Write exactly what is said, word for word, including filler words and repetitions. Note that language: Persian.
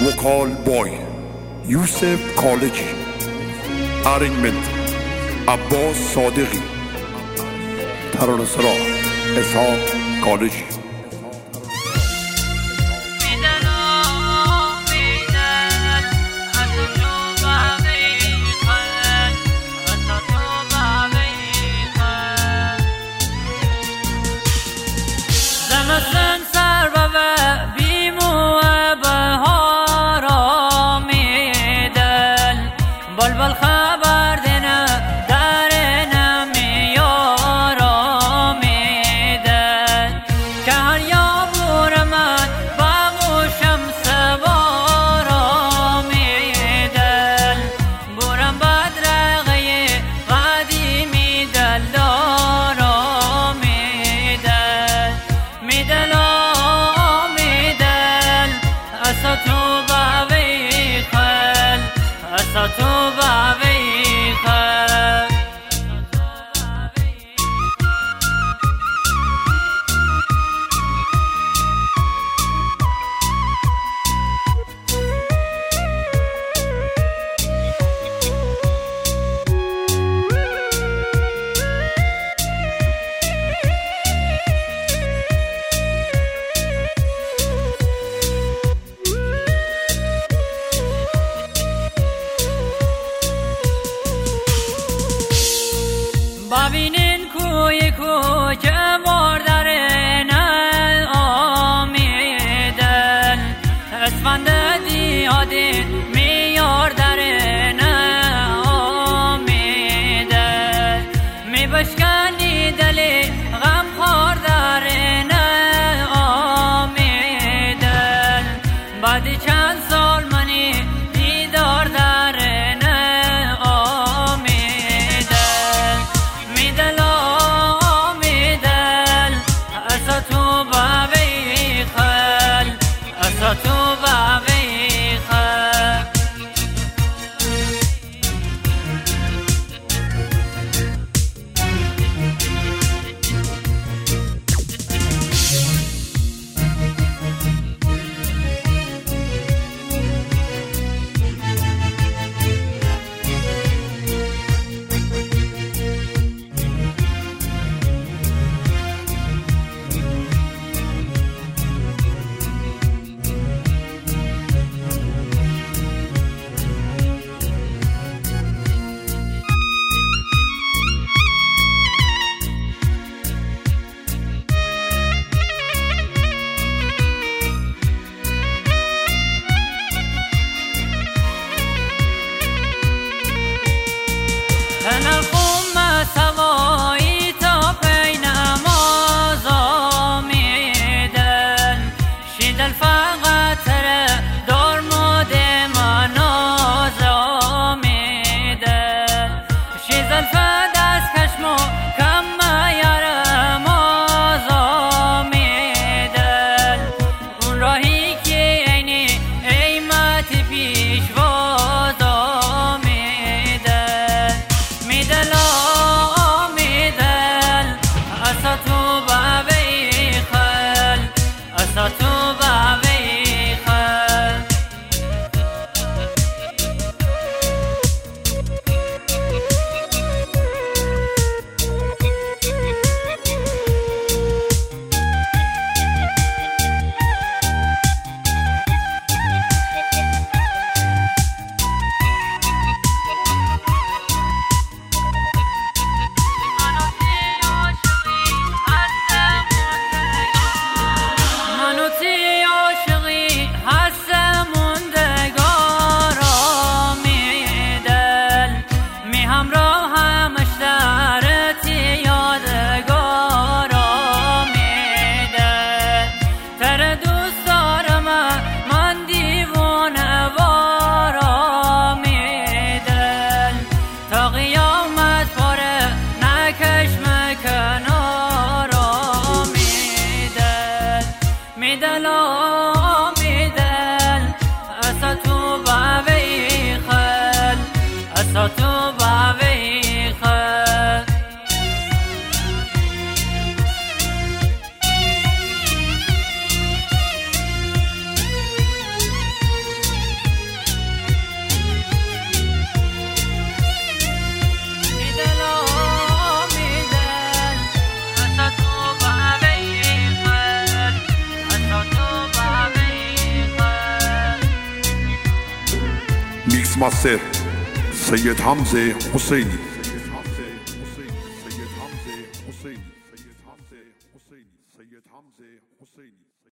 vocal boy Yusuf Kaleji, arrangement Abbas Sadiqi, taranasara Ishaq Kaleji. بلبل خبر دنا درنا میارا میدن که هر یابور من باغوشم سوارا میدن برم بدرقه قدیمی دلدارا میدن میدل میدل اسا تو باوی خل اسا تو ببینین کوی کو که مردرن آمیدن اسفند دیادین میاردرن آمیدن میبشکنی دلی غم خوردرن آمیدن بعدی چند سال منی دیدار درن تو باوی خل أنا القوم سوایی تا پی نماز آمیدن شیدل فقط دار مود مناز آمیدن شیدل فدست کشمو کم یارم آز آمیدن اون راهی که اینی ایمت پیشواز ماستر سید حمزه حسینی.